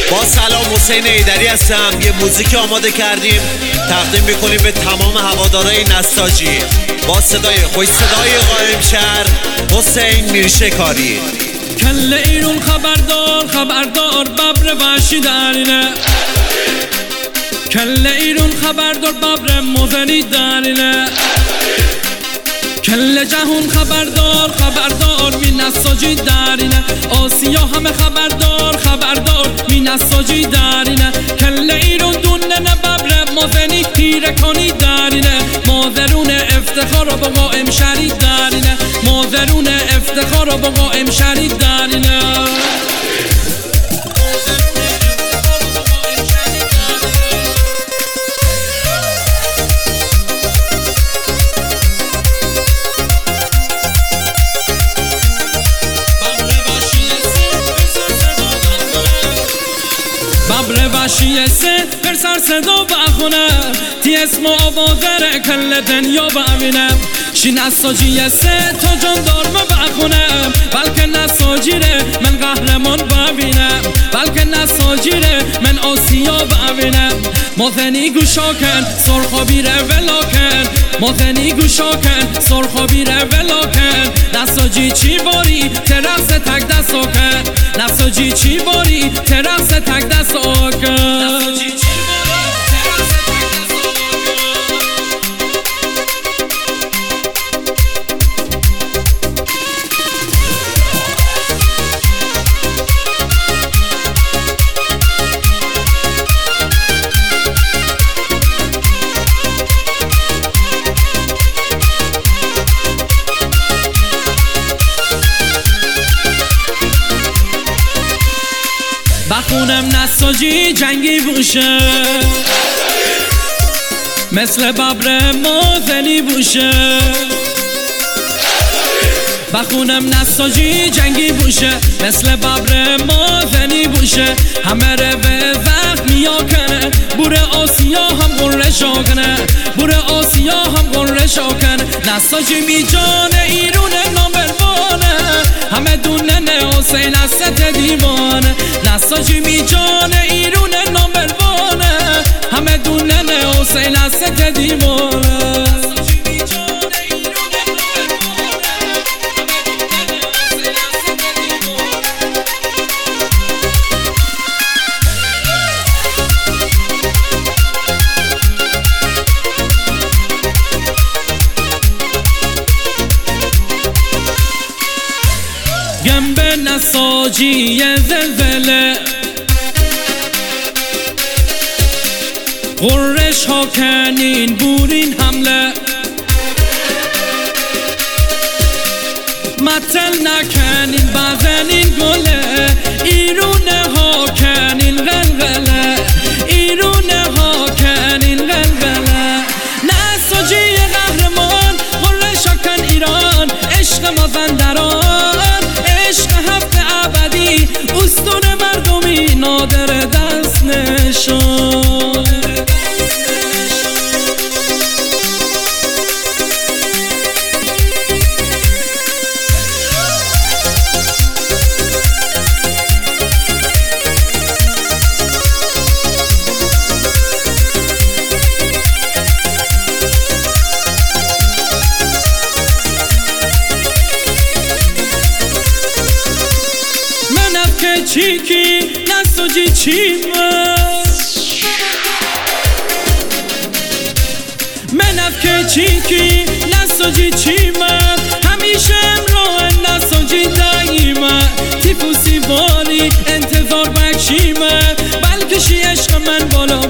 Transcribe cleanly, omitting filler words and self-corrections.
با سلام، حسین ایدری هستم. یه موزیک آماده کردیم تقدیم میکنیم به تمام هوادارهای نساجی با صدای خوش صدای قائم شهر حسین میرشکاری. کل ایرون خبردار خبردار ببر وحشی درینه، کل ایرون خبردار ببر مزنی درینه، کل جهون خبردار خبردار می نساجی درینه، آسیا همه خبردار خبردار می نساجی درینه، کل ایرون دونه ببر مزنی تیره کنی درینه، مادرون افتخار با قائم شهری درینه، مادرون افتخار با قائم شهری درینه. ببر وحشی سه بر سر صدا بخونه تی اسم آوازر کل دنیا ببینه، شی نساجی سه تا جان دارم بخونه، بلکه نساجیره من قهرمان ببینم، بلکه نساجیره من آسیا ببینم، مازنی گوشاکن سرخابیره ولاکن، مازنی گوشاکن سرخابیره ولاکن، نساجی چی باری ترس تک دستاکن، نساجی چی باری ترس تک دستاکن. بخونم نساجی جنگی بوشه مثل ببر مازنی بوشه، بخونم نساجی جنگی بوشه مثل ببر مازنی بوشه، همه رو به زخمی ها کنه، بوره آسیا هم قرش ها کنه، بوره آسیا هم قرش ها کنه، نساجی می جان ایرون نامبربانه، همه دونه حسین از ست دیوانه، نساجی می جان ایرون نامبربانه، همه دونه حسین از ست دیوانه. گنبه نساجی زلزله، قرش ها کنین بورین حمله، متل نکنین بزنین گله، ایرونه ها کنین غلغله، ایرونه ها کنین غلغله، نساجی قهرمان قرش ها کن ایران، عشق مازندران عشق هفت ابدی، استون مردمی نادر دست نشان. چیکی نساجی چیمه منف که چیکی نساجی چیمه، همیشه امراه نساجی دایمه، تیفوسی باری انتظار بکشیمه، بلکه شی عشق من بالا